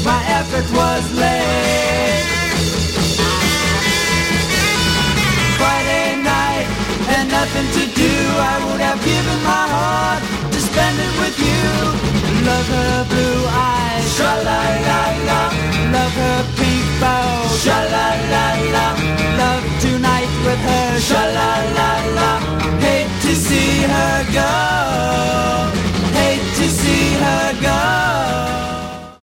my effort was laid. Friday night and nothing to do, I would have given my heart to spend it with you. Love her blue eyes.